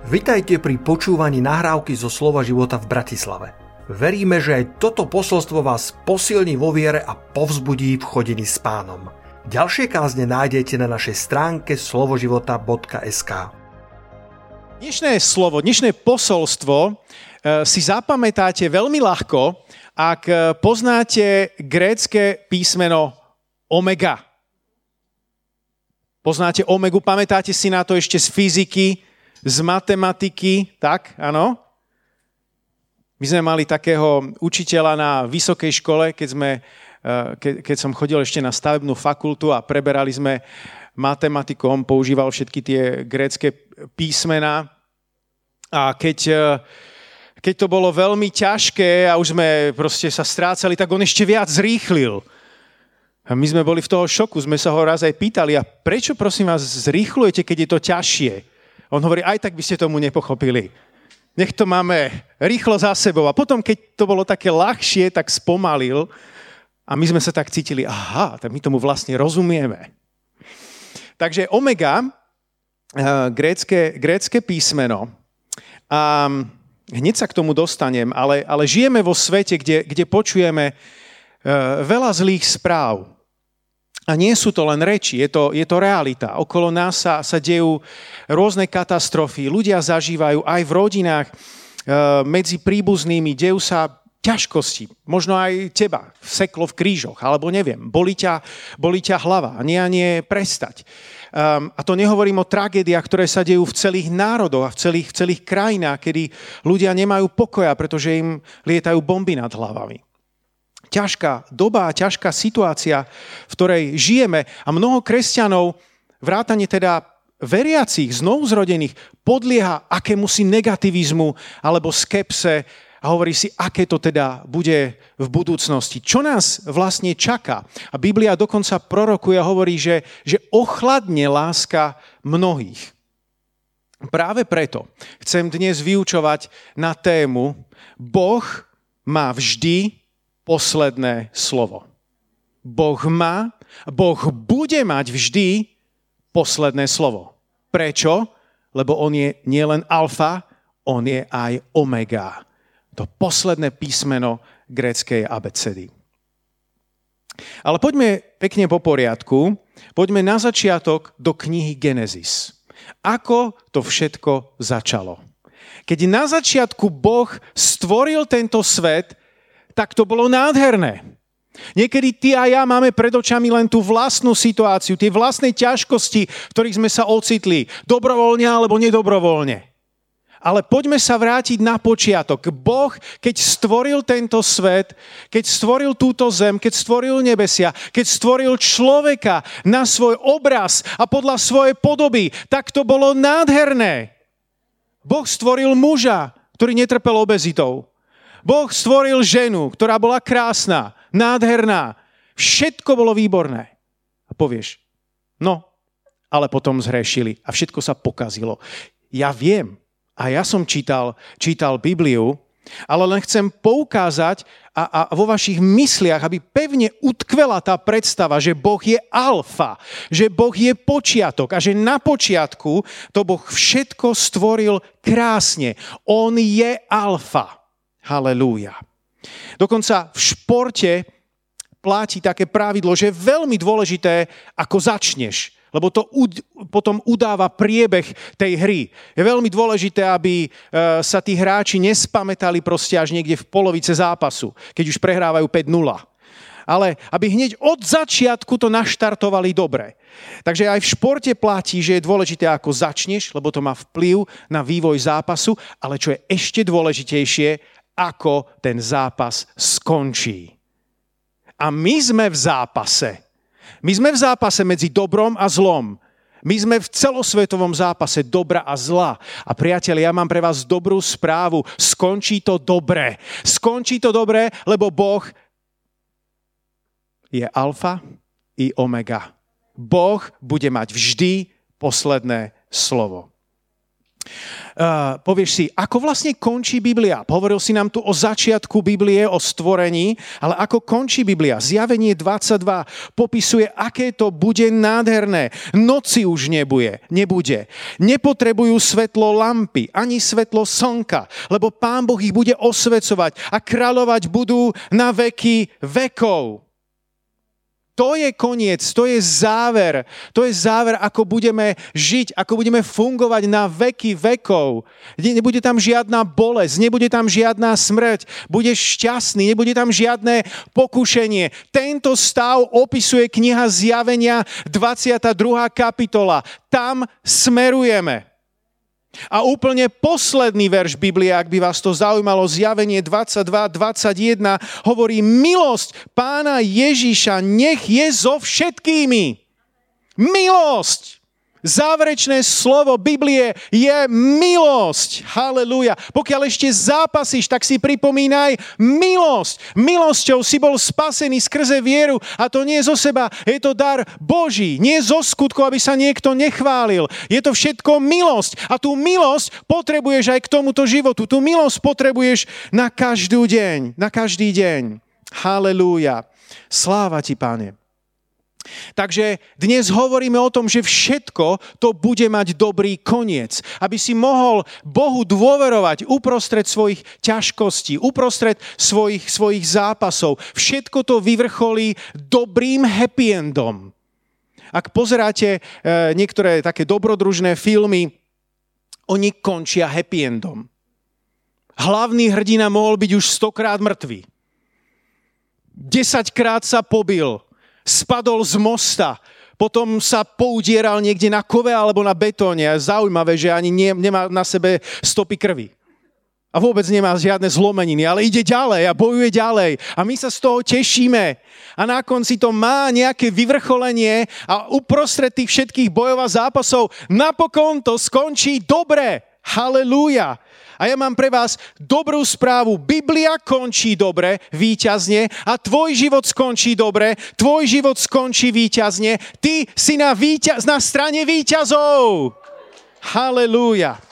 Vitajte pri počúvaní nahrávky zo Slova života v Bratislave. Veríme, že aj toto posolstvo vás posilní vo viere a povzbudí v chodení s Pánom. Ďalšie kázne nájdete na našej stránke slovoživota.sk. Dnešné posolstvo si zapamätáte veľmi ľahko, ak poznáte grécke písmeno omega. Poznáte omegu, pamätáte si na to ešte z fyziky, z matematiky, tak, áno? My sme mali takého učiteľa na vysokej škole, keď som chodil ešte na stavebnú fakultu a preberali sme matematiku, on používal všetky tie grécke písmená. A keď to bolo veľmi ťažké a už sme proste sa strácali, tak on ešte viac zrýchlil. A my sme boli v toho šoku, sme sa ho raz aj pýtali, a prečo prosím vás zrýchlujete, keď je to ťažšie? On hovorí, aj tak by ste tomu nepochopili. Nech to máme rýchlo za sebou. A potom, keď to bolo také ľahšie, tak spomalil. A my sme sa tak cítili, tak my tomu vlastne rozumieme. Takže omega, grécke písmeno. A hneď sa k tomu dostanem, ale žijeme vo svete, kde počujeme veľa zlých správ. A nie sú to len reči, je to realita. Okolo nás sa dejú rôzne katastrofy, ľudia zažívajú aj v rodinách, medzi príbuznými, dejú sa ťažkosti. Možno aj teba seklo v krížoch, alebo neviem, bolí ťa hlava, a nie prestať. A to nehovorím o tragédiách, ktoré sa dejú v celých národoch a v celých krajinách, kedy ľudia nemajú pokoja, pretože im lietajú bomby nad hlavami. Ťažká doba a ťažká situácia, v ktorej žijeme, a mnoho kresťanov, vrátane teda veriacich, znovuzrodených, podlieha akémusi negativizmu alebo skepse a hovorí si, aké to teda bude v budúcnosti. Čo nás vlastne čaká? A Biblia dokonca prorokuje a hovorí, že ochladne láska mnohých. Práve preto chcem dnes vyučovať na tému Boh má vždy posledné slovo. Boh bude mať vždy posledné slovo. Prečo? Lebo on je nielen alfa, on je aj omega. To posledné písmeno gréckej abecedy. Ale poďme pekne po poriadku. Poďme na začiatok do knihy Genesis. Ako to všetko začalo? Keď na začiatku Boh stvoril tento svet, tak to bolo nádherné. Niekedy ty a ja máme pred očami len tú vlastnú situáciu, tie vlastné ťažkosti, v ktorých sme sa ocitli, dobrovoľne alebo nedobrovoľne. Ale poďme sa vrátiť na počiatok. Boh, keď stvoril tento svet, keď stvoril túto zem, keď stvoril nebesia, keď stvoril človeka na svoj obraz a podľa svojej podoby, tak to bolo nádherné. Boh stvoril muža, ktorý netrpel obezitou. Boh stvoril ženu, ktorá bola krásna, nádherná. Všetko bolo výborné. A povieš, ale potom zhrešili a všetko sa pokazilo. Ja viem, a ja som čítal Bibliu, ale len chcem poukázať a vo vašich mysliach, aby pevne utkvela tá predstava, že Boh je alfa, že Boh je počiatok a že na počiatku to Boh všetko stvoril krásne. On je alfa. Halelúja. Dokonca v športe platí také pravidlo, že je veľmi dôležité, ako začneš, lebo to potom udáva priebeh tej hry. Je veľmi dôležité, aby sa tí hráči nespamätali proste až niekde v polovice zápasu, keď už prehrávajú 5-0. Ale aby hneď od začiatku to naštartovali dobre. Takže aj v športe platí, že je dôležité, ako začneš, lebo to má vplyv na vývoj zápasu, ale čo je ešte dôležitejšie, ako ten zápas skončí. A my sme v zápase. My sme v zápase medzi dobrom a zlom. My sme v celosvetovom zápase dobra a zla. A priatelia, ja mám pre vás dobrú správu. Skončí to dobre. Skončí to dobre, lebo Boh je alfa i omega. Boh bude mať vždy posledné slovo. Povieš si, ako vlastne končí Biblia? Hovoril si nám tu o začiatku Biblie, o stvorení, ale ako končí Biblia? Zjavenie 22 popisuje, aké to bude nádherné. Noci už nebude. Nepotrebujú svetlo lampy, ani svetlo slnka, lebo Pán Boh ich bude osvecovať a kráľovať budú na veky vekov. To je koniec, to je záver, ako budeme žiť, ako budeme fungovať na veky vekov. Nebude tam žiadna bolesť, nebude tam žiadna smrť, budeš šťastný, nebude tam žiadne pokušenie. Tento stav opisuje kniha Zjavenia 22. kapitola. Tam smerujeme. A úplne posledný verš Biblie, ak by vás to zaujímalo, Zjavenie 22:21, hovorí: milosť Pána Ježiša nech je so všetkými. Milosť! Záverečné slovo Biblie je milosť. Halelúja. Pokiaľ ešte zápasíš, tak si pripomínaj milosť. Milosťou si bol spasený skrze vieru a to nie zo seba, je to dar Boží. Nie zo skutku, aby sa niekto nechválil. Je to všetko milosť. A tú milosť potrebuješ aj k tomuto životu. Tú milosť potrebuješ na každý deň. Halelúja. Sláva ti, Pane. Takže dnes hovoríme o tom, že všetko to bude mať dobrý koniec. Aby si mohol Bohu dôverovať uprostred svojich ťažkostí, uprostred svojich zápasov. Všetko to vyvrcholí dobrým happy endom. Ak pozeráte niektoré také dobrodružné filmy, oni končia happy endom. Hlavný hrdina mohol byť už 100-krát mŕtvý. 10-krát sa pobil. Spadol z mosta, potom sa poudieral niekde na kove alebo na betóne. Zaujímavé, že ani nemá na sebe stopy krvi. A vôbec nemá žiadne zlomeniny, ale ide ďalej a bojuje ďalej. A my sa z toho tešíme. A na konci to má nejaké vyvrcholenie a uprostred tých všetkých bojov a zápasov napokon to skončí dobre. Halelúja. A ja mám pre vás dobrú správu. Biblia končí dobre, víťazne a tvoj život skončí dobre, tvoj život skončí víťazne. Ty si na strane víťazov. Halelúja.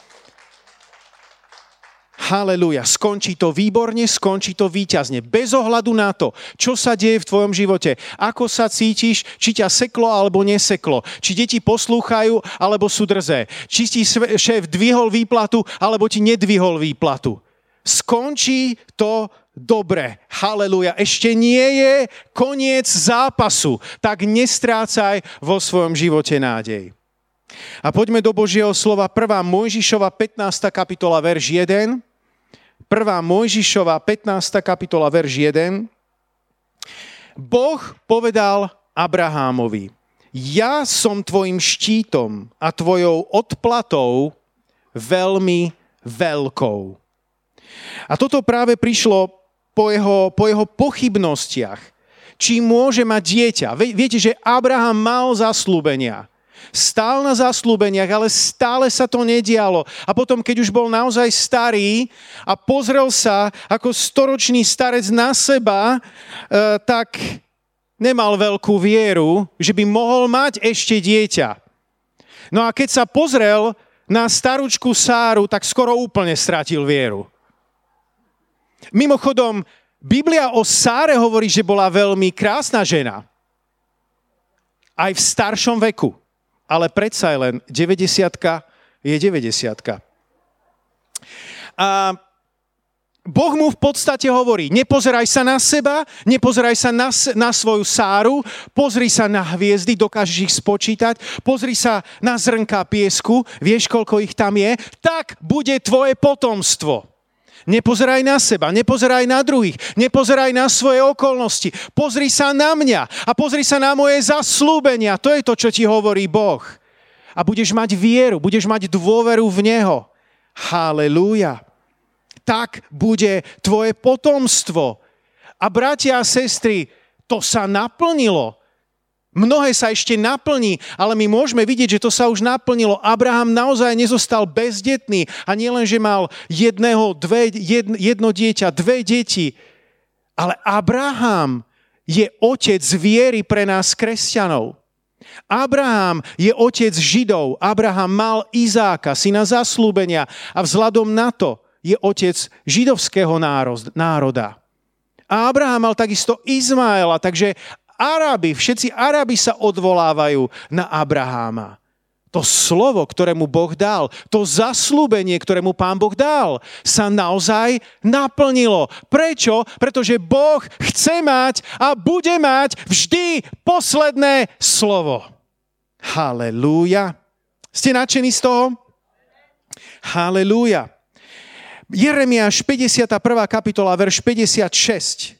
Halelúja. Skončí to výborne, skončí to víťazne. Bez ohľadu na to, čo sa deje v tvojom živote. Ako sa cítiš, či ťa seklo alebo neseklo. Či deti poslúchajú alebo sú drzé. Či ti šéf dvihol výplatu alebo ti nedvihol výplatu. Skončí to dobre. Halelúja. Ešte nie je koniec zápasu. Tak nestrácaj vo svojom živote nádej. A poďme do Božieho slova. 1. Mojžišova 15. kapitola, verš 1. 1. Mojžišova 15. kapitola, verš 1. Boh povedal Abrahámovi: ja som tvojim štítom a tvojou odplatou veľmi veľkou. A toto práve prišlo po jeho pochybnostiach. Či môže mať dieťa. Viete, že Abraham mal zasľúbenia. Stál na zasľúbeniach, ale stále sa to nedialo. A potom, keď už bol naozaj starý a pozrel sa ako 100-ročný starec na seba, tak nemal veľkú vieru, že by mohol mať ešte dieťa. No a keď sa pozrel na starúčku Sáru, tak skoro úplne stratil vieru. Mimochodom, Biblia o Sáre hovorí, že bola veľmi krásna žena. Aj v staršom veku. Ale predsa len 90-ka je 90-ka. A Boh mu v podstate hovorí: nepozeraj sa na seba, nepozeraj sa na svoju Sáru, pozri sa na hviezdy, dokážeš ich spočítať, pozri sa na zrnká piesku, vieš, koľko ich tam je, tak bude tvoje potomstvo. Nepozeraj na seba, nepozeraj na druhých, nepozeraj na svoje okolnosti. Pozri sa na mňa a pozri sa na moje zasľúbenia. To je to, čo ti hovorí Boh. A budeš mať vieru, budeš mať dôveru v Neho. Halelúja. Tak bude tvoje potomstvo. A bratia a sestry, to sa naplnilo. Mnohé sa ešte naplní, ale my môžeme vidieť, že to sa už naplnilo. Abraham naozaj nezostal bezdetný a nielen, že mal jedno dieťa, dve deti, ale Abraham je otec viery pre nás kresťanov. Abraham je otec Židov. Abraham mal Izáka, syna zasľúbenia, a vzhľadom na to je otec židovského národa. A Abraham mal takisto Izmaela, takže všetci Arabi sa odvolávajú na Abraháma. To slovo, ktoré mu Boh dal, to zasľúbenie, ktoré mu Pán Boh dal, sa naozaj naplnilo. Prečo? Pretože Boh chce mať a bude mať vždy posledné slovo. Halelúja. Ste nadšení z toho? Halelúja. Jeremiáš 51. kapitola, verš 56.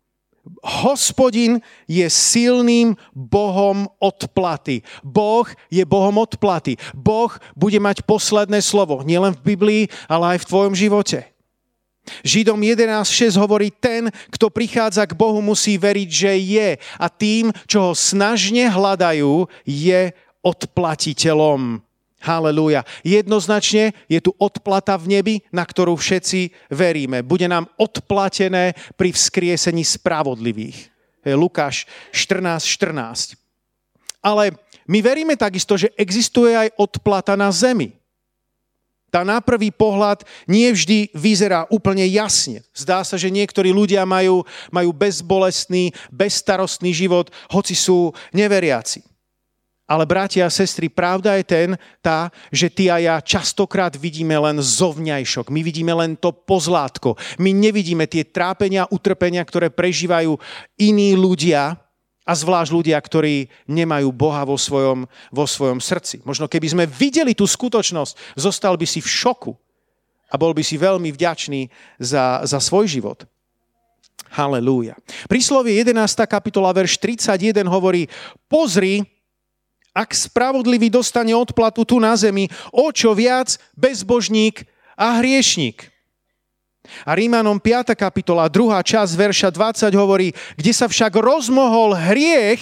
Hospodin je silným Bohom odplaty. Boh je Bohom odplaty. Boh bude mať posledné slovo. Nielen v Biblii, ale aj v tvojom živote. Židom 11.6 hovorí, ten, kto prichádza k Bohu, musí veriť, že je. A tým, čo ho snažne hľadajú, je odplatiteľom. Halelúja. Jednoznačne je tu odplata v nebi, na ktorú všetci veríme. Bude nám odplatené pri vzkriesení spravodlivých. Lukáš 14.14. Ale my veríme takisto, že existuje aj odplata na zemi. Tá na prvý pohľad nie vždy vyzerá úplne jasne. Zdá sa, že niektorí ľudia majú bezbolestný, bezstarostný život, hoci sú neveriaci. Ale bratia a sestry, pravda je tá, že ty a ja častokrát vidíme len zovňajšok. My vidíme len to pozlátko. My nevidíme tie trápenia, utrpenia, ktoré prežívajú iní ľudia, a zvlášť ľudia, ktorí nemajú Boha vo svojom srdci. Možno keby sme videli tú skutočnosť, zostal by si v šoku a bol by si veľmi vďačný za svoj život. Halelúja. Príslovie 11. kapitola, verš 31 hovorí, pozri, ak spravodlivý dostane odplatu tu na zemi, o čo viac bezbožník a hriešník. A Rímanom 5. kapitola, 2. časť, verša 20 hovorí, kde sa však rozmohol hriech,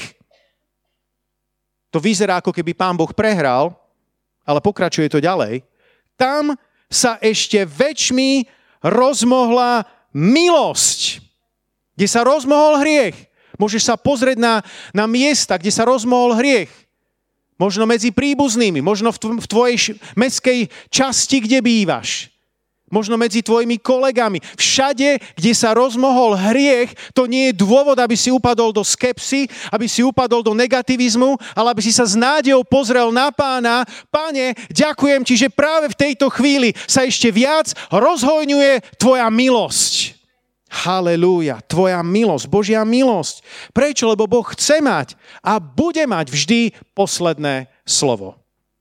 to vyzerá, ako keby Pán Boh prehral, ale pokračuje to ďalej, tam sa ešte väčšmi rozmohla milosť, kde sa rozmohol hriech. Môžeš sa pozrieť na miesta, kde sa rozmohol hriech. Možno medzi príbuznými, možno v tvojej mestskej časti, kde bývaš. Možno medzi tvojimi kolegami. Všade, kde sa rozmohol hriech, to nie je dôvod, aby si upadol do skepsy, aby si upadol do negativizmu, ale aby si sa s nádejou pozrel na Pána. Pane, ďakujem ti, že práve v tejto chvíli sa ešte viac rozhojňuje tvoja milosť. Halelúja, tvoja milosť, Božia milosť. Prečo? Lebo Boh chce mať a bude mať vždy posledné slovo.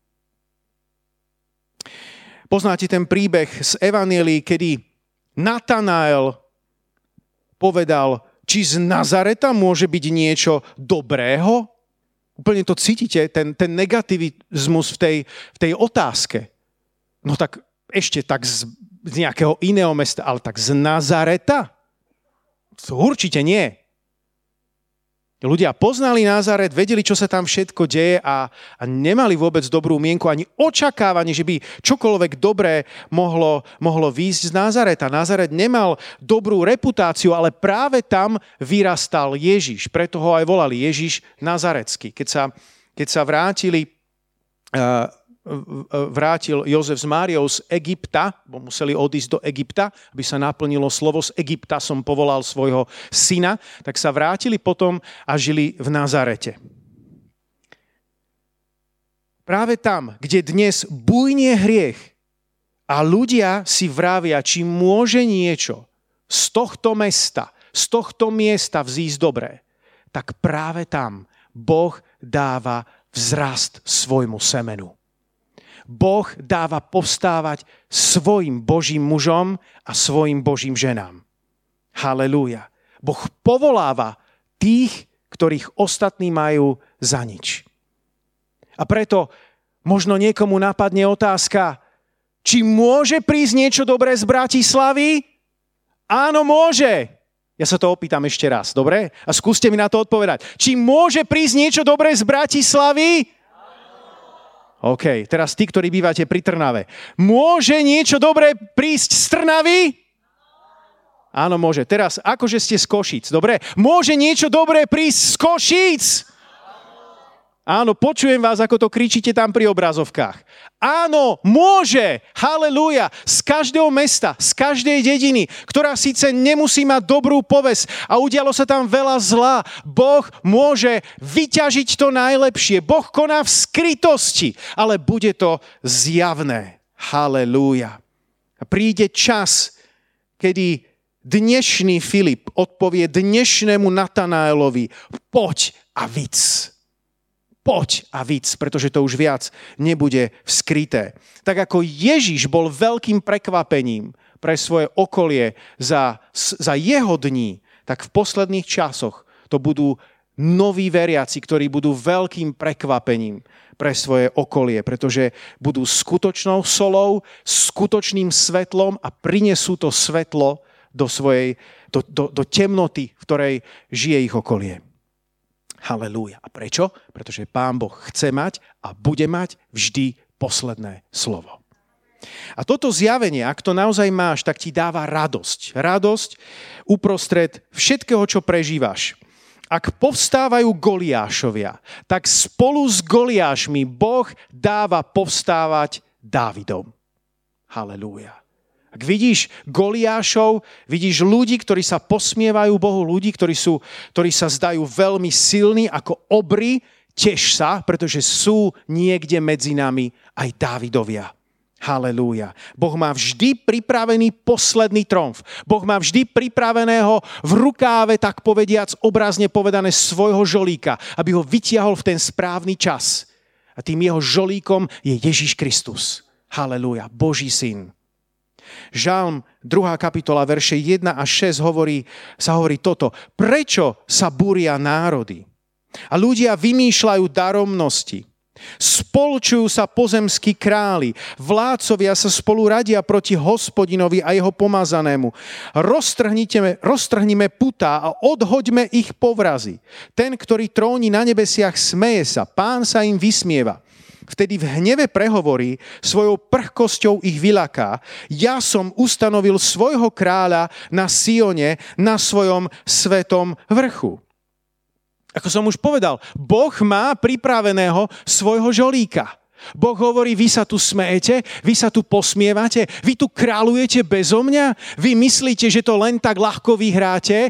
Poznáte ten príbeh z Evanjelií, kedy Natanael povedal, či z Nazareta môže byť niečo dobrého? Úplne to cítite, ten negativizmus v tej otázke. No tak ešte tak z nejakého iného mesta, ale tak z Nazareta? To určite nie. Ľudia poznali Nazaret, vedeli, čo sa tam všetko deje a nemali vôbec dobrú mienku ani očakávanie, že by čokoľvek dobré mohlo výjsť z Nazareta. Nazaret nemal dobrú reputáciu, ale práve tam vyrastal Ježiš. Preto ho aj volali Ježiš Nazarecký. Keď sa vrátil Jozef s Máriou z Egypta, bo museli odísť do Egypta, aby sa naplnilo slovo, z Egypta som povolal svojho syna, tak sa vrátili potom a žili v Nazarete. Práve tam, kde dnes bujnie hriech a ľudia si vravia, či môže niečo z tohto mesta, z tohto miesta vzísť dobré, tak práve tam Boh dáva vzrast svojmu semenu. Boh dáva povstávať svojim Božím mužom a svojim Božím ženám. Halelúja. Boh povoláva tých, ktorých ostatní majú za nič. A preto možno niekomu napadne otázka, či môže prísť niečo dobré z Bratislavy? Áno, môže. Ja sa to opýtam ešte raz, dobre? A skúste mi na to odpovedať. Či môže prísť niečo dobré z Bratislavy? OK, teraz tí, ktorí bývate pri Trnave. Môže niečo dobré prísť z Trnavy? Áno, môže. Teraz, akože ste z Košíc, dobre? Môže niečo dobré prísť z Košíc? Áno, počujem vás, ako to kričíte tam pri obrazovkách. Áno, môže, halelúja, z každého mesta, z každej dediny, ktorá síce nemusí mať dobrú povesť a udialo sa tam veľa zla, Boh môže vyťažiť to najlepšie. Boh koná v skrytosti, ale bude to zjavné. Halelúja. A príde čas, kedy dnešný Filip odpovie dnešnému Natanaelovi, poď a vidz. Poď a vidz, pretože to už viac nebude skryté. Tak ako Ježiš bol veľkým prekvapením pre svoje okolie za jeho dní, tak v posledných časoch to budú noví veriaci, ktorí budú veľkým prekvapením pre svoje okolie, pretože budú skutočnou solou, skutočným svetlom a prinesú to svetlo do temnoty, v ktorej žije ich okolie. Halelúja. A prečo? Pretože Pán Boh chce mať a bude mať vždy posledné slovo. A toto zjavenie, ak to naozaj máš, tak ti dáva radosť. Radosť uprostred všetkého, čo prežívaš. Ak povstávajú Goliášovia, tak spolu s Goliášmi Boh dáva povstávať Dávidom. Halelúja. Ak vidíš Goliášov, vidíš ľudí, ktorí sa posmievajú Bohu, ľudí, ktorí sa zdajú veľmi silní ako obry, teš sa, pretože sú niekde medzi nami aj Dávidovia. Halelúja. Boh má vždy pripravený posledný tromf. Boh má vždy pripraveného v rukáve, tak povediac, obrazne povedané, svojho žolíka, aby ho vytiahol v ten správny čas. A tým jeho žolíkom je Ježiš Kristus. Halelúja. Boží syn. Žalm 2. kapitola, verše 1 a 6 sa hovorí toto. Prečo sa búria národy? A ľudia vymýšľajú daromnosti. Spolčujú sa pozemskí králi. Vládcovia sa spolu radia proti Hospodinovi a jeho pomazanému. Roztrhnime putá a odhoďme ich povrazy. Ten, ktorý tróni na nebesiach, smeje sa. Pán sa im vysmieva. Vtedy v hneve prehovorí, svojou prchkosťou ich vylaká. Ja som ustanovil svojho kráľa na Sione, na svojom svetom vrchu. Ako som už povedal, Boh má pripraveného svojho žolíka. Boh hovorí, vy sa tu smejete, vy sa tu posmievate, vy tu kráľujete bezo mňa, vy myslíte, že to len tak ľahko vyhráte?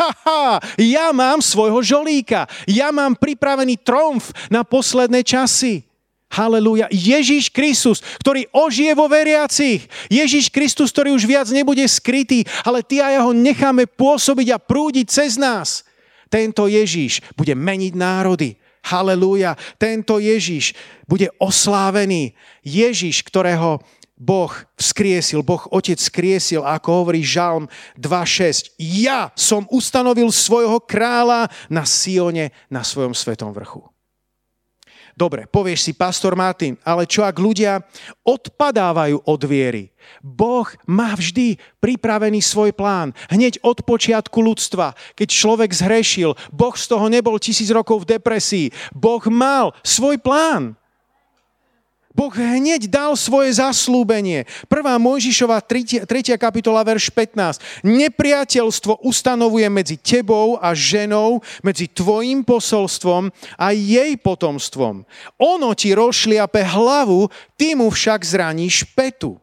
Ja mám svojho žolíka, ja mám pripravený tromf na posledné časy. Halelúja. Ježiš Kristus, ktorý ožije vo veriacich. Ježiš Kristus, ktorý už viac nebude skrytý, ale ty a ja ho necháme pôsobiť a prúdiť cez nás. Tento Ježiš bude meniť národy. Halelúja. Tento Ježiš bude oslávený. Ježiš, ktorého Boh vzkriesil, Boh Otec vzkriesil, ako hovorí Žalm 2.6. Ja som ustanovil svojho kráľa na Sione, na svojom svetom vrchu. Dobre, povieš si, pastor Martin, ale čo ak ľudia odpadávajú od viery? Boh má vždy pripravený svoj plán. Hneď od počiatku ľudstva, keď človek zhrešil, Boh z toho nebol 1000 rokov v depresii. Boh mal svoj plán. Boh hneď dal svoje zaslúbenie. 1. Mojžišova 3. kapitola, verš 15. Nepriateľstvo ustanovuje medzi tebou a ženou, medzi tvojim posolstvom a jej potomstvom. Ono ti rozšliape hlavu, ty mu však zraníš petu.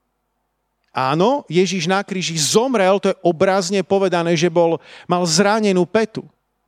Áno, Ježiš na kríži zomrel, to je obrazne povedané, že mal zranenú petu.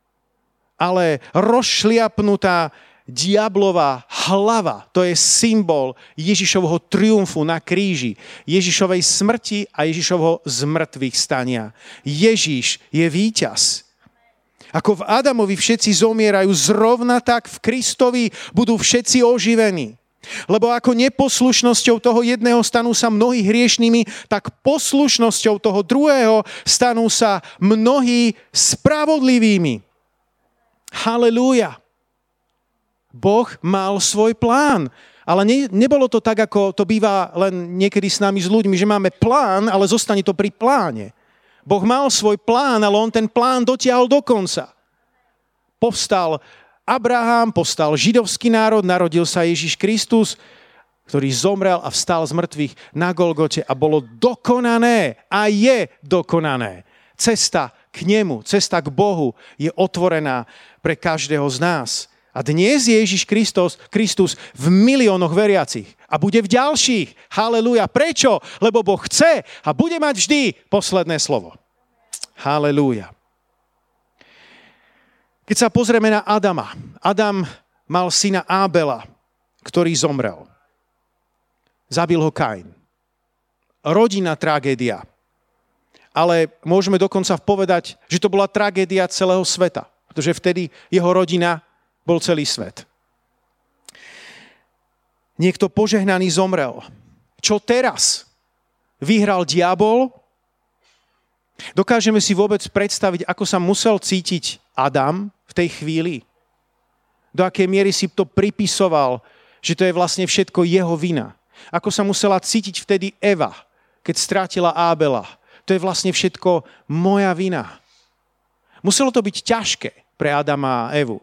Ale rozšliapnutá diablová hlava, to je symbol Ježišovho triumfu na kríži, Ježišovej smrti a Ježišovho zmrtvých stania. Ježiš je víťaz. Ako v Adamovi všetci zomierajú, zrovna tak v Kristovi budú všetci oživení. Lebo ako neposlušnosťou toho jedného stanú sa mnohí hriešnými, tak poslušnosťou toho druhého stanú sa mnohí spravodlivými. Halelúja. Boh mal svoj plán, ale nebolo to tak, ako to býva len niekedy s nami, s ľuďmi, že máme plán, ale zostane to pri pláne. Boh mal svoj plán, ale on ten plán dotiahol do konca. Povstal Abraham, povstal židovský národ, narodil sa Ježiš Kristus, ktorý zomrel a vstal z mŕtvych na Golgote a bolo dokonané a je dokonané. Cesta k nemu, cesta k Bohu je otvorená pre každého z nás. A dnes je Ježiš Kristus v miliónoch veriacich a bude v ďalších. Halelúja. Prečo? Lebo Boh chce a bude mať vždy posledné slovo. Halelúja. Keď sa pozrieme na Adama. Adam mal syna Ábela, ktorý zomrel. Zabil ho Kain. Rodinná tragédia. Ale môžeme dokonca povedať, že to bola tragédia celého sveta. Pretože vtedy jeho rodina bol celý svet. Niekto požehnaný zomrel. Čo teraz? Vyhral diabol? Dokážeme si vôbec predstaviť, ako sa musel cítiť Adam v tej chvíli? Do akej miery si to pripisoval, že to je vlastne všetko jeho vina? Ako sa musela cítiť vtedy Eva, keď strátila Ábela? To je vlastne všetko moja vina. Muselo to byť ťažké pre Adama a Evu.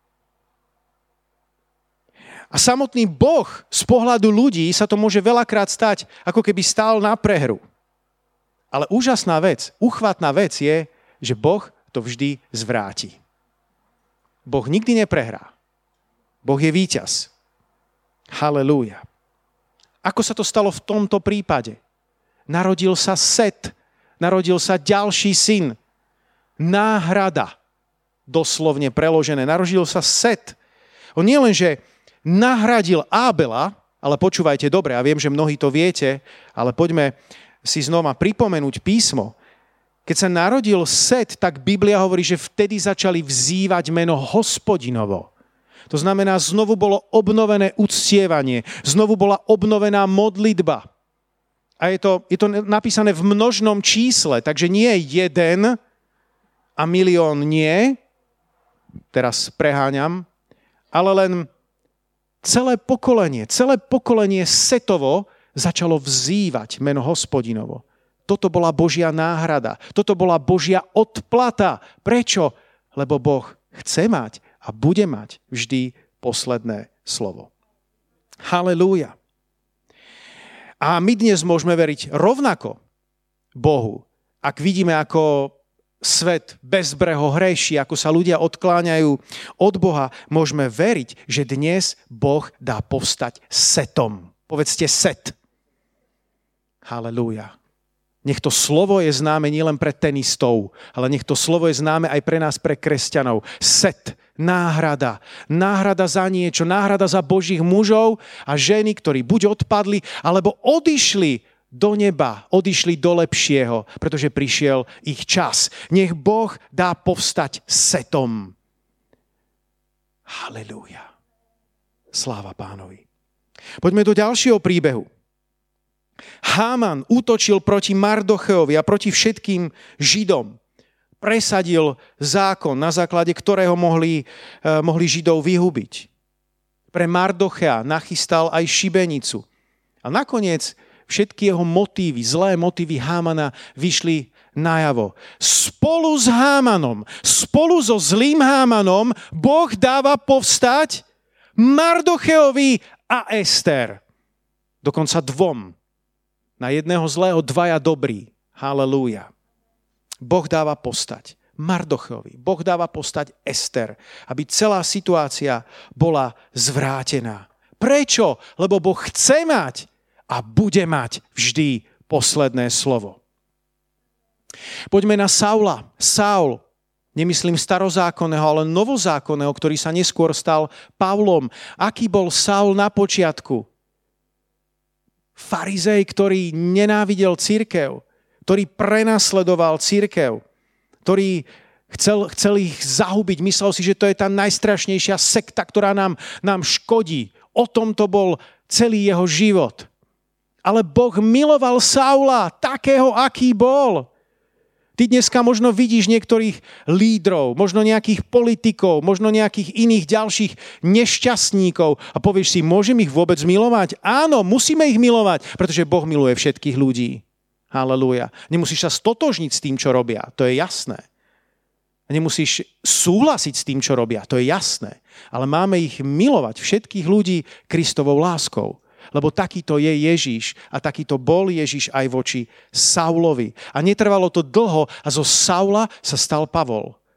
A samotný Boh z pohľadu ľudí sa to môže veľakrát stať, ako keby stál na prehru. Ale úžasná vec, uchvatná vec je, že Boh to vždy zvráti. Boh nikdy neprehrá. Boh je víťaz. Halelúja. Ako sa to stalo v tomto prípade? Narodil sa Set, narodil sa ďalší syn. Náhrada, doslovne preložené. Narodil sa Set. On nie len, že nahradil Ábela, ale počúvajte dobre, ja viem, že mnohí to viete, ale poďme si znova pripomenúť písmo. Keď sa narodil Set, tak Biblia hovorí, že vtedy začali vzývať meno Hospodinovo. To znamená, znovu bolo obnovené uctievanie, znovu bola obnovená modlitba. A je to napísané v množnom čísle, takže nie 1 a milión nie, teraz preháňam, ale len celé pokolenie Setovo začalo vzývať meno Hospodinovo. Toto bola Božia náhrada. Toto bola Božia odplata. Prečo? Lebo Boh chce mať a bude mať vždy posledné slovo. Halelúja. A my dnes môžeme veriť rovnako Bohu, ak vidíme, ako svet bezbreho hreší, ako sa ľudia odkláňajú od Boha, môžeme veriť, že dnes Boh dá povstať Setom. Povedzte Set. Halelúja. Nech to slovo je známe nielen pre tenistov, ale nech to slovo je známe aj pre nás, pre kresťanov. Set, náhrada. Náhrada za niečo, náhrada za Božích mužov a ženy, ktorí buď odpadli, alebo odišli do neba, odišli do lepšieho, pretože prišiel ich čas. Nech Boh dá povstať Setom. Halelúja. Sláva Pánovi. Poďme do ďalšieho príbehu. Háman útočil proti Mardocheovi a proti všetkým Židom. Presadil zákon, na základe ktorého mohli Židov vyhubiť. Pre Mardochea nachystal aj šibenicu. A nakoniec všetky jeho motívy, zlé motívy Hámana vyšli najavo. Spolu s Hámanom, spolu so zlým Hámanom Boh dáva povstať Mardocheovi a Ester. Dokonca dvom. Na jedného zlého, dvaja dobrí. Halelúja. Boh dáva postať Mardocheovi. Boh dáva postať Ester, aby celá situácia bola zvrátená. Prečo? Lebo Boh chce mať a bude mať vždy posledné slovo. Poďme na Saula. Saul, nemyslím starozákonného, ale novozákonného, ktorý sa neskôr stal Pavlom. Aký bol Saul na počiatku? Farizej, ktorý nenávidel cirkev, ktorý prenasledoval cirkev, ktorý chcel ich zahubiť. Myslel si, že to je tá najstrašnejšia sekta, ktorá nám škodí. O tom to bol celý jeho život. Ale Boh miloval Saula, takého, aký bol. Ty dneska možno vidíš niektorých lídrov, možno nejakých politikov, možno nejakých iných ďalších nešťastníkov a povieš si, môžem ich vôbec milovať? Áno, musíme ich milovať, pretože Boh miluje všetkých ľudí. Halelúja. Nemusíš sa stotožniť s tým, čo robia, to je jasné. Nemusíš súhlasiť s tým, čo robia, to je jasné. Ale máme ich milovať, všetkých ľudí, Kristovou láskou. Lebo takýto je Ježiš a takýto bol Ježiš aj voči Saulovi. A netrvalo to dlho a zo Saula sa stal Pavol.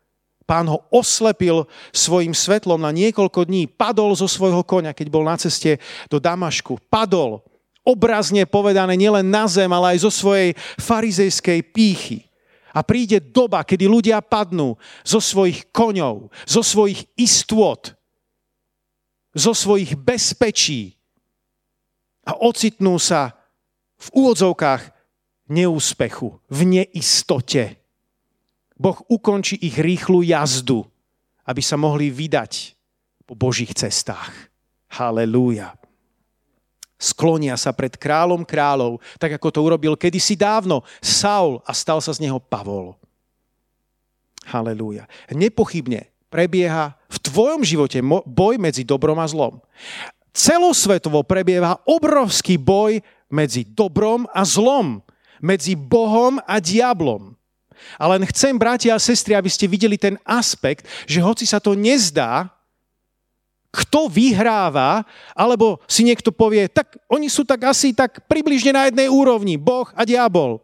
Pán ho oslepil svojim svetlom na niekoľko dní. Padol zo svojho koňa, keď bol na ceste do Damašku. Padol, obrazne povedané, nielen na zem, ale aj zo svojej farizejskej pýchy. A príde doba, kedy ľudia padnú zo svojich koňov, zo svojich istôt, zo svojich bezpečí a ocitnú sa v úvodzovkách neúspechu, v neistote. Boh ukončí ich rýchlu jazdu, aby sa mohli vydať po Božích cestách. Halelúja. Sklonia sa pred kráľom kráľov, tak ako to urobil kedysi dávno Saul a stal sa z neho Pavol. Halelúja. Nepochybne prebieha v tvojom živote boj medzi dobrom a zlom. Celosvetovo prebieha obrovský boj medzi dobrom a zlom, medzi Bohom a diablom. A len chcem, bratia a sestry, aby ste videli ten aspekt, že hoci sa to nezdá, kto vyhráva, alebo si niekto povie, tak oni sú tak asi tak približne na jednej úrovni, Boh a diabol.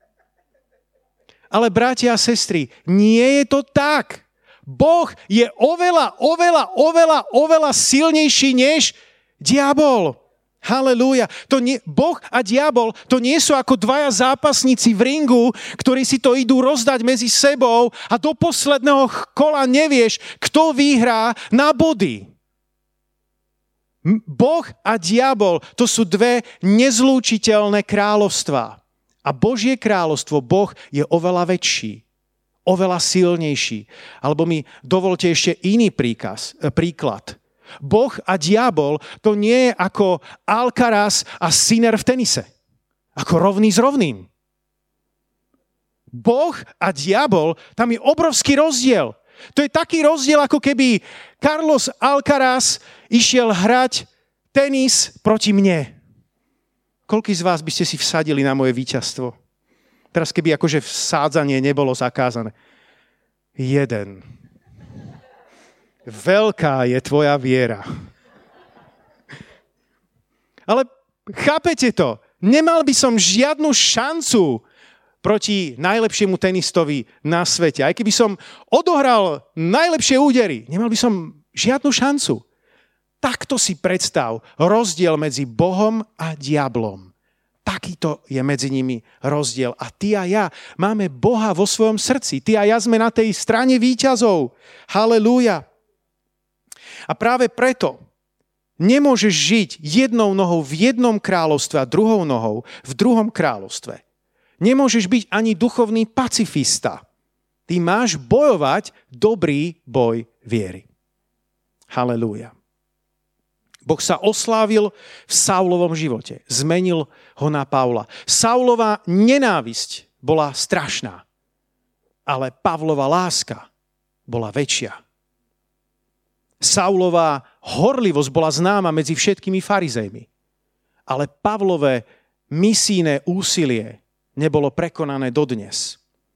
Ale bratia a sestry, nie je to tak. Boh je oveľa silnejší než diabol. Halelúja. Boh a diabol to nie sú ako dvaja zápasníci v ringu, ktorí si to idú rozdať medzi sebou a do posledného kola nevieš, kto vyhrá na body. Boh a diabol to sú dve nezlúčiteľné kráľovstvá. A Božie kráľovstvo, Boh je oveľa väčší, oveľa silnejší. Alebo mi dovolte ešte iný príklad. Boh a diabol to nie je ako Alcaraz a Sinner v tenise. Ako rovný s rovným. Boh a diabol, tam je obrovský rozdiel. To je taký rozdiel, ako keby Carlos Alcaraz išiel hrať tenis proti mne. Koľký z vás by ste si vsadili na moje víťazstvo? Teraz keby akože vsádzanie nebolo zakázané. 1. Veľká je tvoja viera. Ale chápete to? Nemal by som žiadnu šancu proti najlepšiemu tenistovi na svete. Aj keby som odohral najlepšie údery, nemal by som žiadnu šancu. Takto si predstav rozdiel medzi Bohom a diablom. Takýto je medzi nimi rozdiel. A ty a ja máme Boha vo svojom srdci. Ty a ja sme na tej strane víťazov. Halelúja. A práve preto nemôžeš žiť jednou nohou v jednom kráľovstve a druhou nohou v druhom kráľovstve. Nemôžeš byť ani duchovný pacifista. Ty máš bojovať dobrý boj viery. Halelúja. Boh sa oslávil v Saulovom živote. Zmenil ho na Pavla. Saulova nenávisť bola strašná, ale Pavlova láska bola väčšia. Saulová horlivosť bola známa medzi všetkými farizejmi. Ale Pavlové misijné úsilie nebolo prekonané dodnes.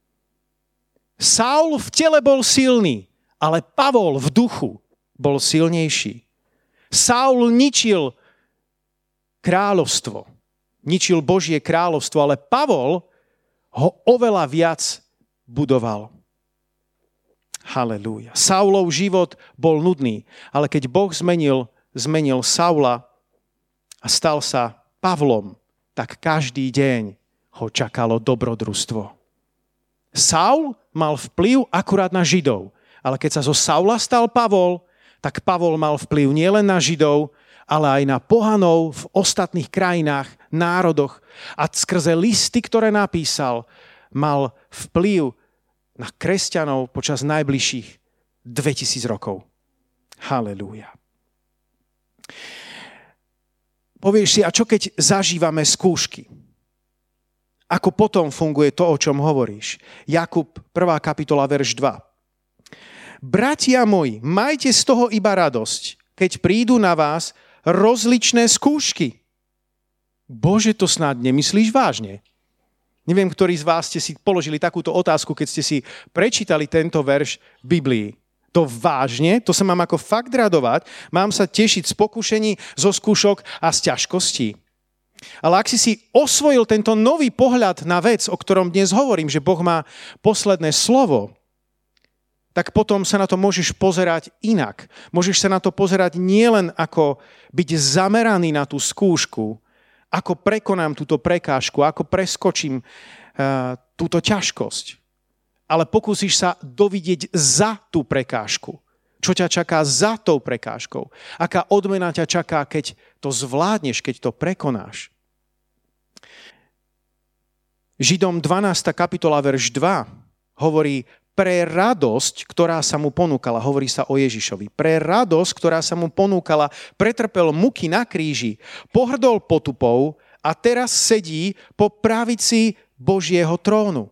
Saul v tele bol silný, ale Pavol v duchu bol silnejší. Saul ničil kráľovstvo, ničil Božie kráľovstvo, ale Pavol ho oveľa viac budoval. Halelúja. Saulov život bol nudný, ale keď Boh zmenil Saula a stal sa Pavlom, tak každý deň ho čakalo dobrodružstvo. Saul mal vplyv akurát na Židov, ale keď sa zo Saula stal Pavol, tak Pavol mal vplyv nielen na Židov, ale aj na pohanov v ostatných krajinách, národoch a skrze listy, ktoré napísal, mal vplyv na kresťanov počas najbližších 2000 rokov. Halelúja. Povieš si, a čo keď zažívame skúšky? Ako potom funguje to, o čom hovoríš? Jakub, 1. kapitola, verš 2. Bratia moji, majte z toho iba radosť, keď prídu na vás rozličné skúšky. Bože, to snad nemyslíš vážne? Neviem, ktorí z vás ste si položili takúto otázku, keď ste si prečítali tento verš v Biblii. To vážne? To sa mám ako fakt radovať? Mám sa tešiť z pokušení, zo skúšok a z ťažkostí? Ale ak si osvojil tento nový pohľad na vec, o ktorom dnes hovorím, že Boh má posledné slovo, tak potom sa na to môžeš pozerať inak. Môžeš sa na to pozerať nielen ako byť zameraný na tú skúšku, ako prekonám túto prekážku, ako preskočím túto ťažkosť, ale pokúsiš sa dovidieť za tú prekážku. Čo ťa čaká za tou prekážkou? Aká odmena ťa čaká, keď to zvládneš, keď to prekonáš? Židom 12. kapitola, verš 2 hovorí, pre radosť, ktorá sa mu ponúkala, hovorí sa o Ježišovi, pre radosť, ktorá sa mu ponúkala, pretrpel muky na kríži, pohrdol potupou a teraz sedí po pravici Božieho trónu.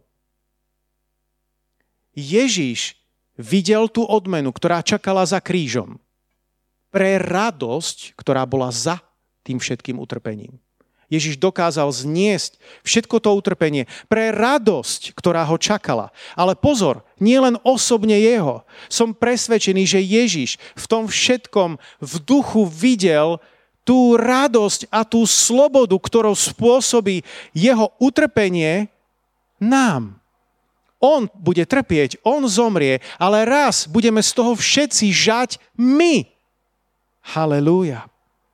Ježiš videl tú odmenu, ktorá čakala za krížom, pre radosť, ktorá bola za tým všetkým utrpením. Ježiš dokázal zniesť všetko to utrpenie pre radosť, ktorá ho čakala. Ale pozor, nie len osobne jeho. Som presvedčený, že Ježiš v tom všetkom v duchu videl tú radosť a tú slobodu, ktorou spôsobí jeho utrpenie nám. On bude trpieť, on zomrie, ale raz budeme z toho všetci žať my. Halelúja.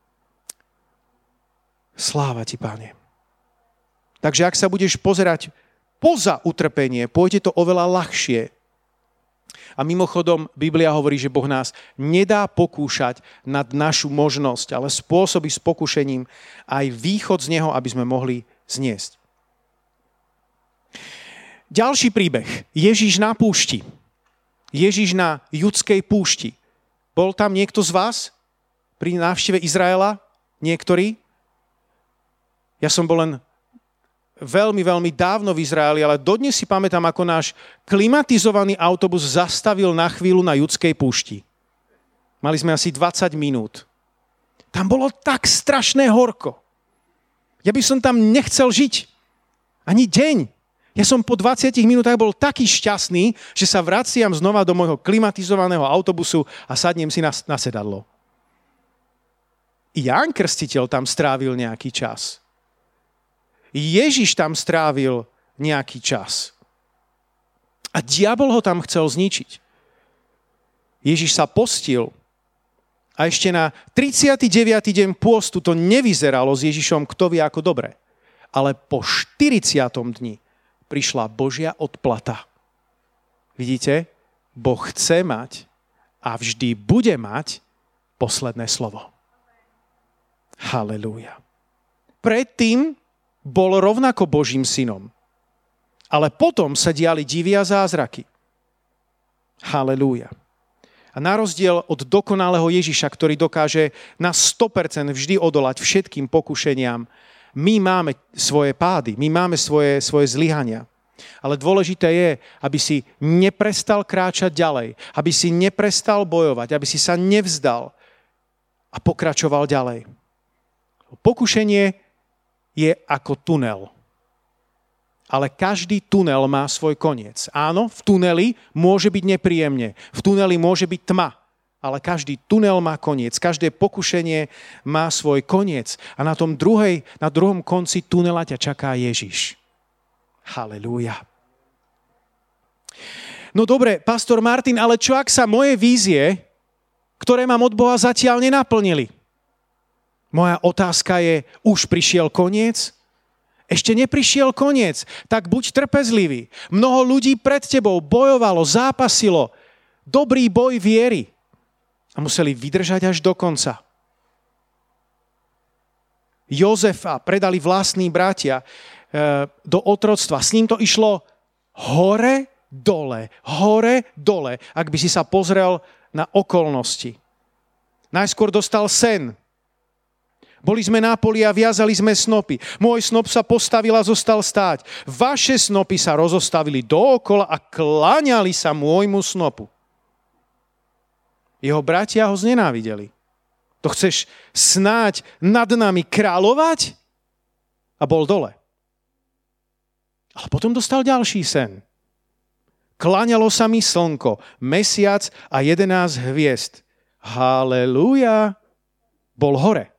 Sláva ti, Pane. Takže ak sa budeš pozerať poza utrpenie, pôjde to oveľa ľahšie. A mimochodom, Biblia hovorí, že Boh nás nedá pokúšať nad našu možnosť, ale spôsobí s pokušením aj východ z neho, aby sme mohli zniesť. Ďalší príbeh. Ježiš na púšti. Ježiš na judskej púšti. Bol tam niekto z vás pri návšteve Izraela? Niektorý? Ja som bol len veľmi, veľmi dávno v Izraeli, ale dodnes si pamätám, ako náš klimatizovaný autobus zastavil na chvíľu na judskej púšti. Mali sme asi 20 minút. Tam bolo tak strašné horko. Ja by som tam nechcel žiť. Ani deň. Ja som po 20 minútach bol taký šťastný, že sa vraciam znova do môjho klimatizovaného autobusu a sadnem si na sedadlo. Ján Krstiteľ tam strávil nejaký čas. Ježiš tam strávil nejaký čas. A diabol ho tam chcel zničiť. Ježiš sa postil a ešte na 39. deň pôstu to nevyzeralo s Ježišom kto vie ako dobre. Ale po 40. dni prišla Božia odplata. Vidíte? Boh chce mať a vždy bude mať posledné slovo. Halelúja. Predtým bol rovnako Božím synom. Ale potom sa diali divy a zázraky. Halelúja. A na rozdiel od dokonalého Ježiša, ktorý dokáže na 100% vždy odolať všetkým pokušeniam, my máme svoje pády, my máme svoje zlyhania. Ale dôležité je, aby si neprestal kráčať ďalej, aby si neprestal bojovať, aby si sa nevzdal a pokračoval ďalej. Pokušenie je ako tunel. Ale každý tunel má svoj koniec. Áno, v tuneli môže byť nepríjemne. V tuneli môže byť tma. Ale každý tunel má koniec. Každé pokušenie má svoj koniec. A na druhom konci tunela ťa čaká Ježiš. Halelúja. No dobre, pastor Martin, ale čo ak sa moje vízie, ktoré mám od Boha, zatiaľ nenaplnili? Moja otázka je, už prišiel koniec? Ešte neprišiel koniec, tak buď trpezlivý. Mnoho ľudí pred tebou bojovalo, zápasilo. Dobrý boj viery. A museli vydržať až do konca. Jozefa predali vlastní bratia do otroctva. S ním to išlo hore, dole. Ak by si sa pozrel na okolnosti. Najskôr dostal sen. Boli sme na poli a viazali sme snopy. Môj snop sa postavil a zostal stáť. Vaše snopy sa rozostavili dookola a kláňali sa môjmu snopu. Jeho bratia ho znenávideli. To chceš snáď nad nami kráľovať? A bol dole. Ale potom dostal ďalší sen. Kláňalo sa mi slnko, mesiac a 11 hviezd. Halelúja. Bol hore.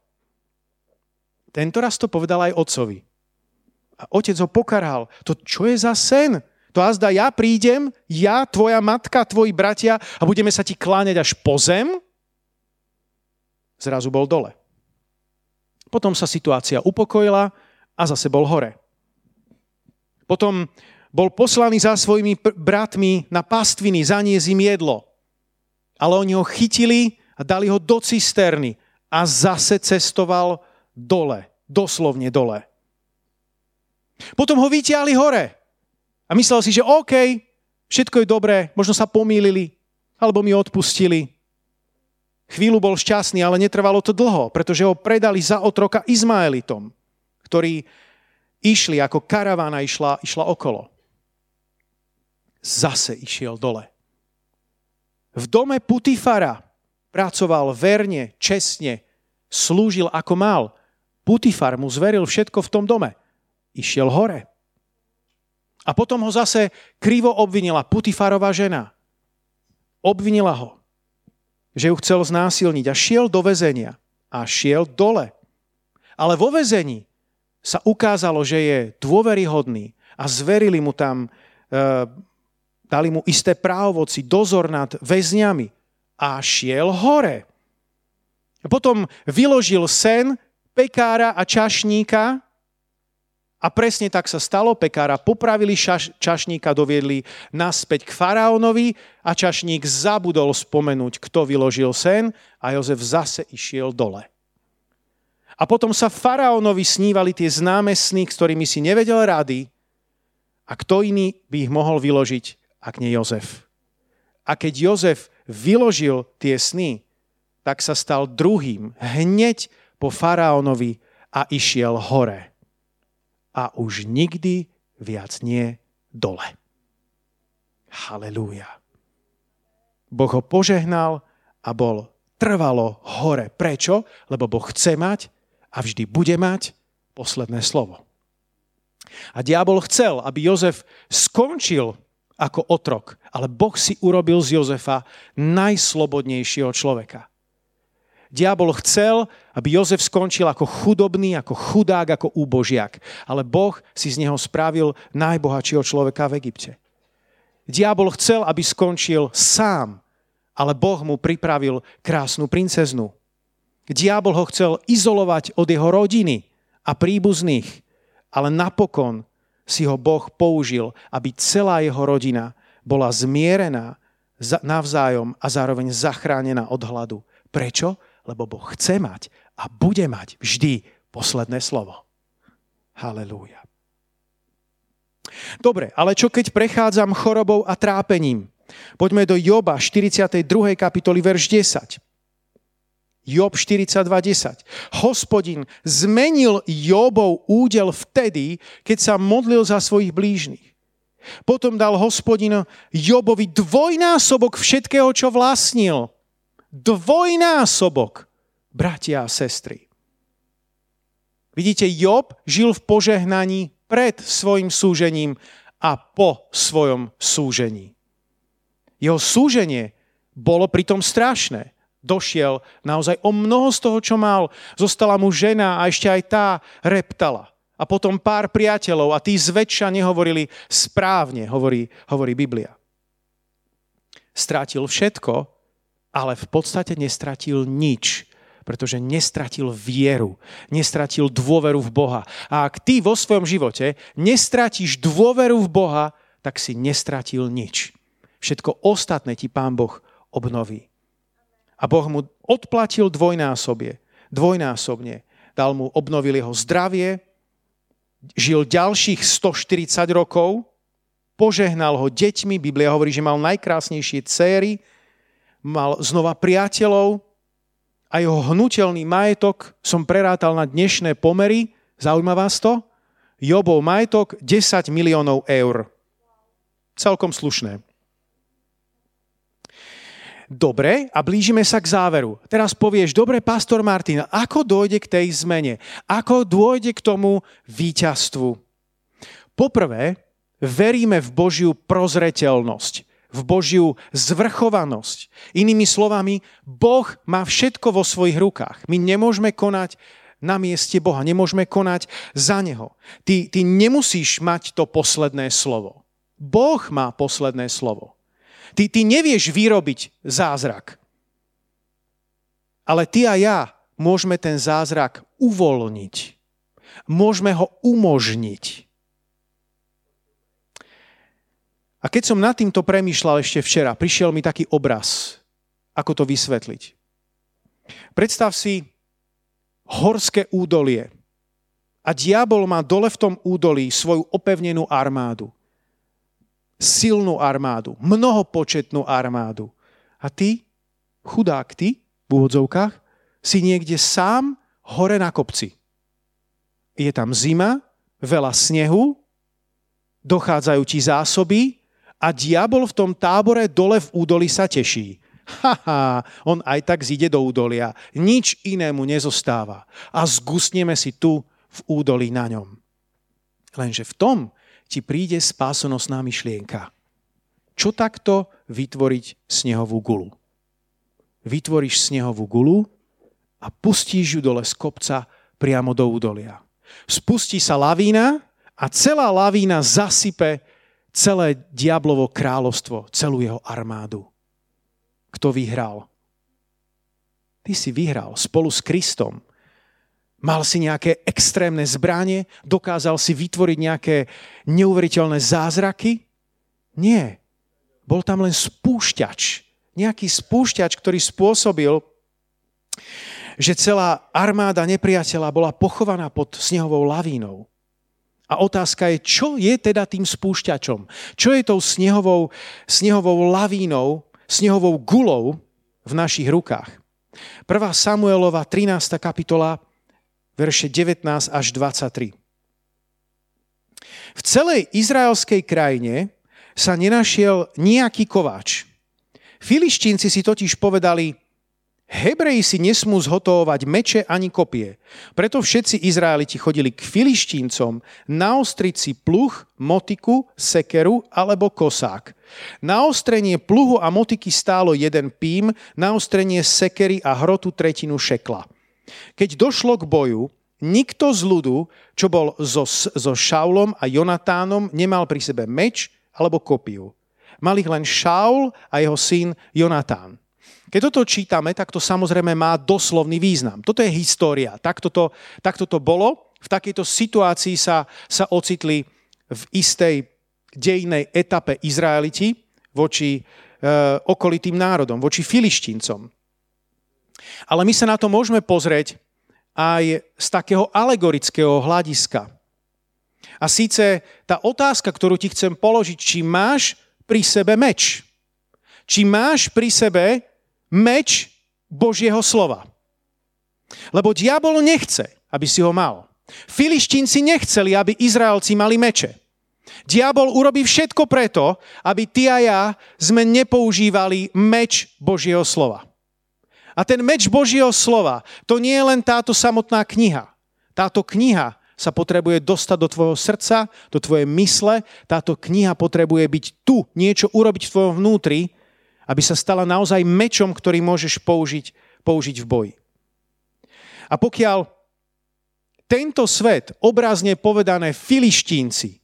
Tento raz to povedal aj otcovi. A otec ho pokarhal. To čo je za sen? To azda ja prídem, ja, tvoja matka, tvoji bratia a budeme sa ti kláňať až po zem? Zrazu bol dole. Potom sa situácia upokojila a zase bol hore. Potom bol poslaný za svojimi bratmi na pastviny, zaniesť im jedlo. Ale oni ho chytili a dali ho do cisterny a zase cestoval dole, doslovne dole. Potom ho vytiahli hore a myslel si, že OK, všetko je dobré, možno sa pomýlili, alebo mi odpustili. Chvíľu bol šťastný, ale netrvalo to dlho, pretože ho predali za otroka Izmaelitom, ktorí išli ako karavána, išla okolo. Zase išiel dole. V dome Putifara pracoval verne, čestne, slúžil ako mal. Putifar mu zveril všetko v tom dome. Išiel hore. A potom ho zase krivo obvinila Putifarová žena. Obvinila ho, že ju chcel znásilniť a šiel do väzenia. A šiel dole. Ale vo väzení sa ukázalo, že je dôveryhodný a zverili mu tam, dali mu isté právomoci, dozor nad väzňami a šiel hore. A potom vyložil sen pekára a čašníka a presne tak sa stalo. Pekára popravili, čašníka doviedli naspäť k faraónovi a čašník zabudol spomenúť, kto vyložil sen a Jozef zase išiel dole. A potom sa faraónovi snívali tie známe sny, s ktorými si nevedel rady a kto iný by ich mohol vyložiť, ak nie Jozef. A keď Jozef vyložil tie sny, tak sa stal druhým hneď po faraónovi a išiel hore. A už nikdy viac nie dole. Halelúja. Boh ho požehnal a bol trvalo hore. Prečo? Lebo Boh chce mať a vždy bude mať posledné slovo. A diabol chcel, aby Jozef skončil ako otrok, ale Boh si urobil z Jozefa najslobodnejšieho človeka. Diabol chcel, aby Jozef skončil ako chudobný, ako chudák, ako úbožiak. Ale Boh si z neho spravil najbohatšieho človeka v Egypte. Diabol chcel, aby skončil sám, ale Boh mu pripravil krásnu princeznu. Diabol ho chcel izolovať od jeho rodiny a príbuzných, ale napokon si ho Boh použil, aby celá jeho rodina bola zmierená navzájom a zároveň zachránená od hladu. Prečo? Lebo Boh chce mať a bude mať vždy posledné slovo. Halelúja. Dobre, ale čo keď prechádzam chorobou a trápením? Poďme do Joba 42. kapitoly, verš 10. Job 42.10. Hospodin zmenil Jobov údel vtedy, keď sa modlil za svojich blížnych. Potom dal Hospodin Jobovi dvojnásobok všetkého, čo vlastnil. Dvojnásobok, bratia a sestry. Vidíte, Job žil v požehnaní pred svojim súžením a po svojom súžení. Jeho súženie bolo pritom strašné. Došiel naozaj o mnoho z toho, čo mal. Zostala mu žena a ešte aj tá reptala. A potom pár priateľov a tí zväčša nehovorili správne, hovorí Biblia. Strátil všetko, ale v podstate nestratil nič, pretože nestratil vieru, nestratil dôveru v Boha. A ak ty vo svojom živote nestratíš dôveru v Boha, tak si nestratil nič. Všetko ostatné ti Pán Boh obnoví. A Boh mu odplatil dvojnásobne. Obnovil jeho zdravie, žil ďalších 140 rokov, požehnal ho deťmi, Biblia hovorí, že mal najkrásnejšie céry, mal znova priateľov a jeho hnutelný majetok som prerátal na dnešné pomery. Zaujíma vás to? Jobov majetok 10 miliónov eur. Celkom slušné. Dobre, a blížime sa k záveru. Teraz povieš, dobre, pastor Martin, ako dôjde k tej zmene? Ako dôjde k tomu víťazstvu? Poprvé, veríme v Božiu prozreteľnosť, v Božiu zvrchovanosť. Inými slovami, Boh má všetko vo svojich rukách. My nemôžeme konať na mieste Boha, nemôžeme konať za Neho. Ty nemusíš mať to posledné slovo. Boh má posledné slovo. Ty nevieš vyrobiť zázrak. Ale ty a ja môžeme ten zázrak uvoľniť. Môžeme ho umožniť. A keď som nad týmto premýšľal ešte včera, prišiel mi taký obraz, ako to vysvetliť. Predstav si horské údolie a diabol má dole v tom údolí svoju opevnenú armádu. Silnú armádu, mnohopočetnú armádu. A ty, chudák ty, v úvodzovkách, si niekde sám hore na kopci. Je tam zima, veľa snehu, dochádzajú ti zásoby a diabol v tom tábore dole v údolí sa teší. Haha, on aj tak zíde do údolia. Nič inému nezostáva. A zgusneme si tu v údolí na ňom. Lenže v tom ti príde spásonosná myšlienka. Čo takto vytvoriť snehovú gulu? Vytvoríš snehovú gulu a pustíš ju dole z kopca priamo do údolia. Spustí sa lavína a celá lavína zasype celé diablovo kráľovstvo, celú jeho armádu. Kto vyhral? Ty si vyhral spolu s Kristom. Mal si nejaké extrémne zbranie? Dokázal si vytvoriť nejaké neuveriteľné zázraky? Nie. Bol tam len spúšťač. Nejaký spúšťač, ktorý spôsobil, že celá armáda nepriateľa bola pochovaná pod snehovou lavínou. A otázka je, čo je teda tým spúšťačom? Čo je tou snehovou lavínou, snehovou gulou v našich rukách? 1. Samuelova 13. kapitola, verše 19 až 23. V celej izraelskej krajine sa nenašiel nejaký kováč. Filištínci si totiž povedali, Hebreji si nesmú zhotovovať meče ani kopie. Preto všetci Izraeliti chodili k Filištíncom naostriť si pluh, motiku, sekeru alebo kosák. Naostrenie pluhu a motiky stálo 1 pím, naostrenie sekery a hrotu 1/3 šekla. Keď došlo k boju, nikto z ľudu, čo bol so Šaulom a Jonatánom, nemal pri sebe meč alebo kopiu. Mal ich len Šaul a jeho syn Jonatán. Keď toto čítame, tak to samozrejme má doslovný význam. Toto je história. Takto to bolo. V takejto situácii sa ocitli v istej dejnej etape Izraeliti voči okolitým národom, voči Filištíncom. Ale my sa na to môžeme pozrieť aj z takého alegorického hľadiska. A síce tá otázka, ktorú ti chcem položiť, či máš pri sebe meč? Či máš pri sebe meč Božieho slova? Lebo diabol nechce, aby si ho mal. Filištínci nechceli, aby Izraelci mali meče. Diabol urobí všetko preto, aby ty a ja sme nepoužívali meč Božieho slova. A ten meč Božieho slova, to nie je len táto samotná kniha. Táto kniha sa potrebuje dostať do tvojho srdca, do tvojej mysle. Táto kniha potrebuje byť tu, niečo urobiť v tvojom vnútri, aby sa stala naozaj mečom, ktorý môžeš použiť v boji. A pokiaľ tento svet, obrazne povedané Filištínci,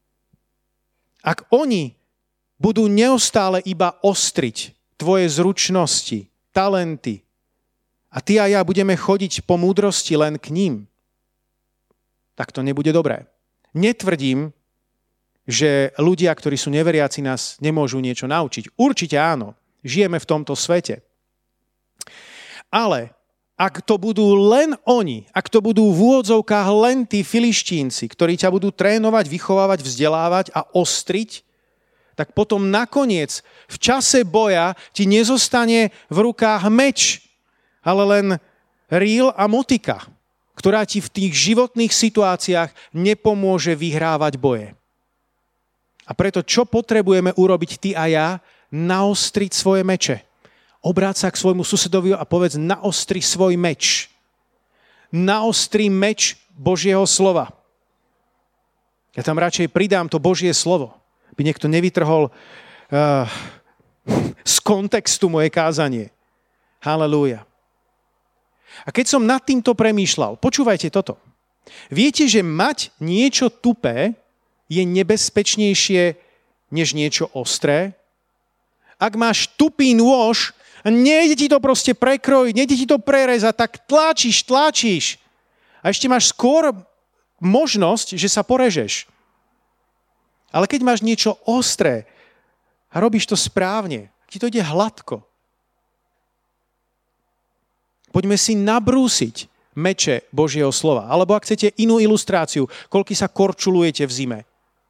ak oni budú neustále iba ostriť tvoje zručnosti, talenty a ty a ja budeme chodiť po múdrosti len k ním, tak to nebude dobré. Netvrdím, že ľudia, ktorí sú neveriaci, nás nemôžu niečo naučiť. Určite áno, žijeme v tomto svete. Ale ak to budú len oni, ak to budú v úvodzovkách len tí Filištínci, ktorí ťa budú trénovať, vychovávať, vzdelávať a ostriť, tak potom nakoniec v čase boja ti nezostane v rukách meč, ale len rýl a motika, ktorá ti v tých životných situáciách nepomôže vyhrávať boje. A preto, čo potrebujeme urobiť ty a ja? Naostriť svoje meče. Obráť sa k svojmu susedovi a povedz, naostri svoj meč. Naostri meč Božieho slova. Ja tam radšej pridám to Božie slovo, aby niekto nevytrhol z kontextu moje kázanie. Halelúja. A keď som nad týmto premýšľal, počúvajte toto. Viete, že mať niečo tupé je nebezpečnejšie než niečo ostré. Ak máš tupý nôž, nejde ti to proste prekrojiť, nejde ti to prerezať, tak tlačíš. A ešte máš skôr možnosť, že sa porežeš. Ale keď máš niečo ostré a robíš to správne, ti to ide hladko. Poďme si nabrúsiť meče Božieho slova. Alebo ak chcete inú ilustráciu, koľky sa korčulujete v zime.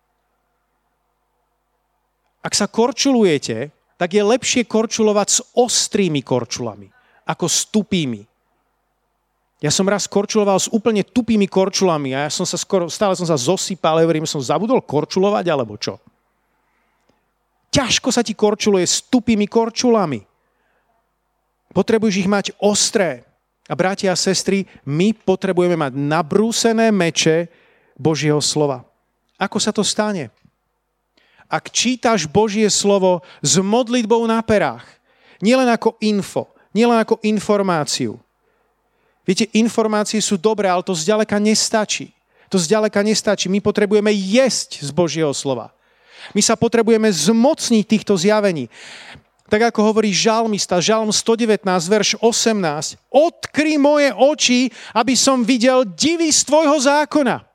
Ak sa korčulujete, tak je lepšie korčulovať s ostrými korčulami, ako s tupými. Ja som raz korčuloval s úplne tupými korčulami a stále som sa zosypal, hovorím, som zabudol korčulovať, alebo čo? Ťažko sa ti korčuluje s tupými korčulami. Potrebuješ ich mať ostré. A bratia a sestry, my potrebujeme mať nabrúsené meče Božieho slova. Ako sa to stane? Ak čítaš Božie slovo s modlitbou na perách, nielen ako info, nielen ako informáciu. Viete, informácie sú dobré, ale to zďaleka nestačí. My potrebujeme jesť z Božieho slova. My sa potrebujeme zmocniť týchto zjavení. Tak ako hovorí žalmista, žalm 119, verš 18. Odkry moje oči, aby som videl divy z tvojho zákona.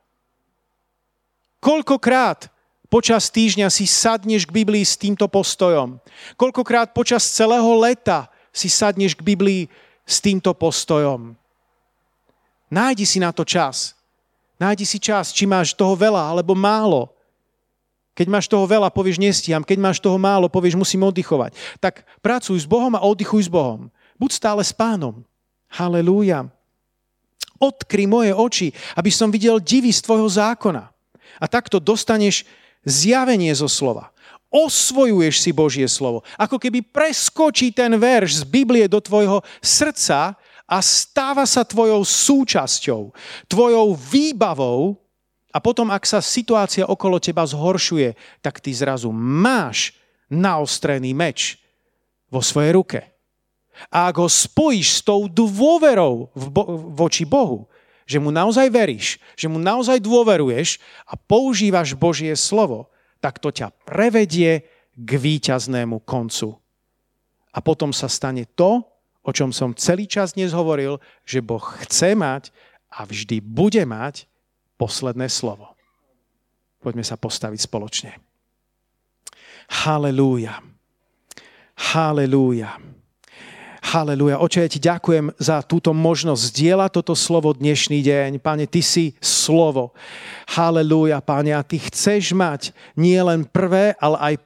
Koľkokrát počas týždňa si sadneš k Biblii s týmto postojom? Koľkokrát počas celého leta si sadneš k Biblii s týmto postojom? Nájdi si na to čas. Nájdi si čas, či máš toho veľa alebo málo. Keď máš toho veľa, povieš nestíham. Keď máš toho málo, povieš musím oddychovať. Tak pracuj s Bohom a oddychuj s Bohom. Buď stále s Pánom. Halelúja. Odkry moje oči, aby som videl divy z tvojho zákona. A takto dostaneš zjavenie zo slova. Osvojuješ si Božie slovo. Ako keby preskočí ten verš z Biblie do tvojho srdca a stáva sa tvojou súčasťou, tvojou výbavou. A potom, ak sa situácia okolo teba zhoršuje, tak ty zrazu máš naostrený meč vo svojej ruke. A ak ho spojíš s tou dôverou voči Bohu, že mu naozaj veríš, že mu naozaj dôveruješ a používaš Božie slovo, tak to ťa prevedie k víťaznému koncu. A potom sa stane to, o čom som celý čas dnes hovoril, že Boh chce mať a vždy bude mať posledné slovo. Poďme sa postaviť spoločne. Halelúja. Halelúja. Halelúja. Oče, ja ti ďakujem za túto možnosť zdieľať toto slovo dnešný deň. Pane, ty si slovo. Halelúja, Pane, a ty chceš mať nie len prvé, ale aj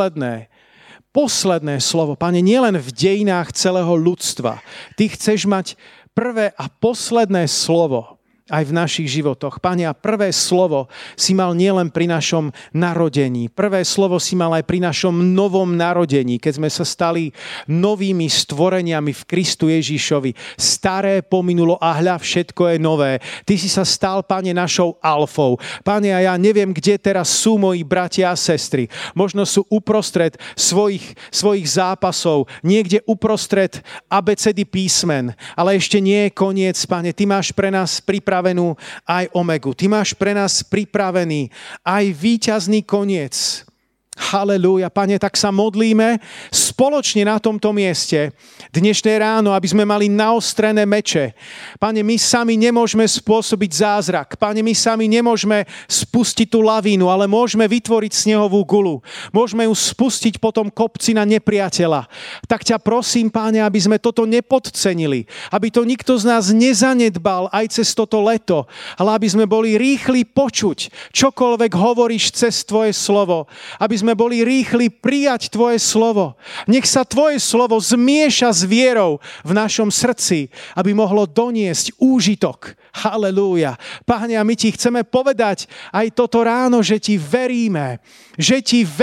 posledné slovo. Pane, nielen v dejinách celého ľudstva. Ty chceš mať prvé a posledné slovo aj v našich životoch. Pane, a prvé slovo si mal nielen pri našom narodení. Prvé slovo si mal aj pri našom novom narodení, keď sme sa stali novými stvoreniami v Kristu Ježišovi. Staré pominulo a hľa, všetko je nové. Ty si sa stal, Pane, našou alfou. Pane, a ja neviem, kde teraz sú moji bratia a sestry. Možno sú uprostred svojich zápasov, niekde uprostred abecedy písmen, ale ešte nie je koniec, Pane. Ty máš pre nás pripravenú aj omegu. Ty máš pre nás pripravený aj víťazný koniec. Halelúja, Pane, tak sa modlíme spoločne na tomto mieste dnešné ráno, aby sme mali naostrené meče. Pane, my sami nemôžeme spôsobiť zázrak. Pane, my sami nemôžeme spustiť tú lavínu, ale môžeme vytvoriť snehovú gulu. Môžeme ju spustiť potom kopci na nepriateľa. Tak ťa prosím, Pane, aby sme toto nepodcenili. Aby to nikto z nás nezanedbal aj cez toto leto, ale aby sme boli rýchli počuť, čokoľvek hovoríš cez tvoje slovo. Aby sme boli rýchli prijať tvoje slovo. Nech sa tvoje slovo zmieša s vierou v našom srdci, aby mohlo doniesť úžitok. Halelúja. Páne, a my ti chceme povedať aj toto ráno, že ti veríme, že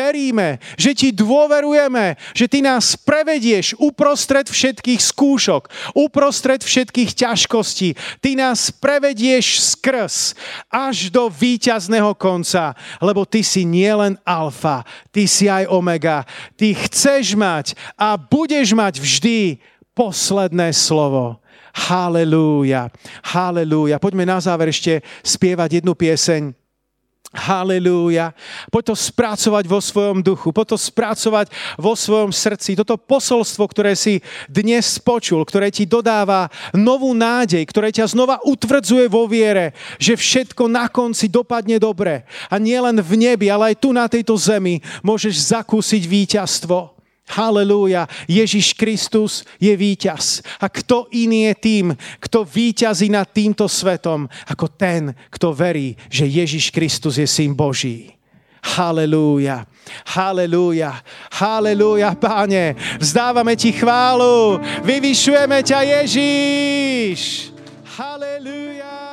ti dôverujeme, že ty nás prevedieš uprostred všetkých skúšok, uprostred všetkých ťažkostí. Ty nás prevedieš skrz až do víťazného konca, lebo ty si nielen alfa, ty si aj omega. Ty chceš mať a budeš mať vždy posledné slovo. Halelúja, halelúja. Poďme na záver ešte spievať jednu pieseň. Halelúja. Poď to spracovať vo svojom duchu, poď to spracovať vo svojom srdci. Toto posolstvo, ktoré si dnes počul, ktoré ti dodáva novú nádej, ktoré ťa znova utvrdzuje vo viere, že všetko na konci dopadne dobre. A nie len v nebi, ale aj tu na tejto zemi môžeš zakúsiť víťazstvo. Halelúja, Ježiš Kristus je víťaz. A kto iný je tým, kto víťazí nad týmto svetom, ako ten, kto verí, že Ježiš Kristus je Syn Boží. Halelúja, halelúja, halelúja, Páne. Vzdávame ti chválu, vyvyšujeme ťa, Ježiš. Halelúja.